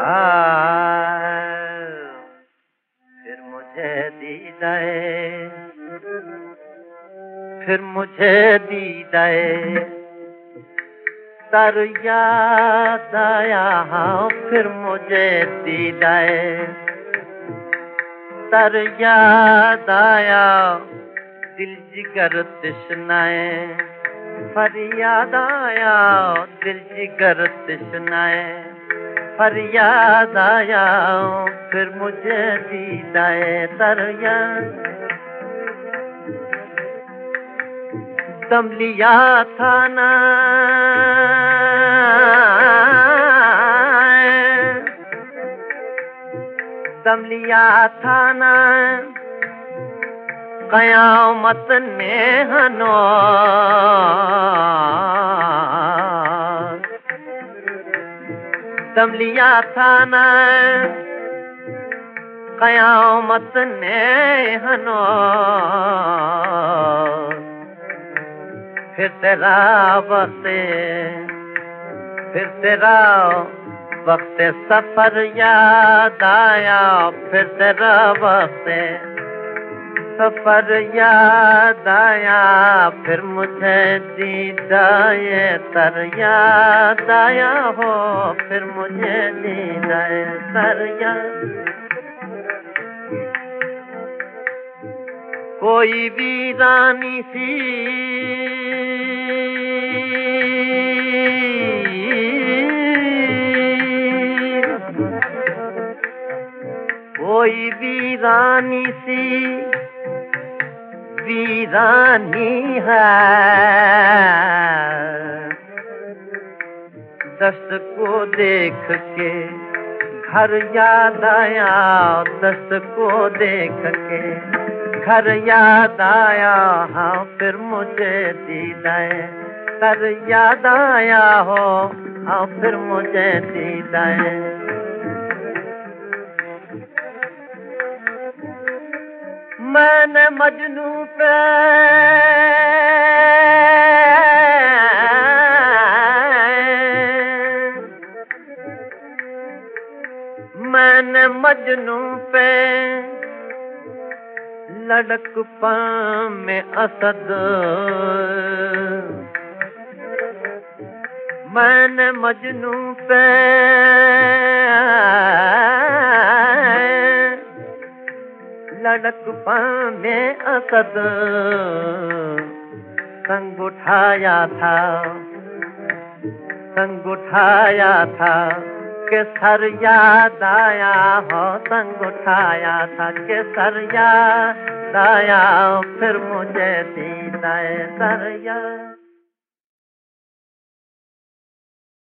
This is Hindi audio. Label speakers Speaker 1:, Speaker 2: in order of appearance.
Speaker 1: फिर मुझे दीदाए, फिर मुझे दीदाए तर याद आया, फिर मुझे दीदाए तर याद आया, दिल जिगर तृष्णाए फरियाद आया, दिल जिगर तृष्णाए फरियाद आया, फिर मुझे दीदाए तर याद। दम लिया था ना दम लिया था ना क़यामत ने हनो, दम लिया था ना क़यामत ने हनो, फिर तेरा वक्त सफर याद आया, फिर तेरा वक्त सफर याद आया, फिर मुझे दीदाए तर याद आया हो, फिर मुझे दीदाए तर याद। कोई वीरानी सी कोई वीरानी सी वीरानी है, दस्त को देख के घर याद आया, दस्त को देख के घर याद आया, हाँ फिर मुझे दीदाए तर याद आया हो, हाँ फिर मुझे दीदाए। मैंने मजनू पे मैंने मजनू पे लड़कपन में असद, मैंने मजनू पे लड़कपन में असद संग उठाया था, संग उठाया था के सर याद आया हो, संग उठाया था के सर याद आया, फिर मुझे दीदाए तर याद।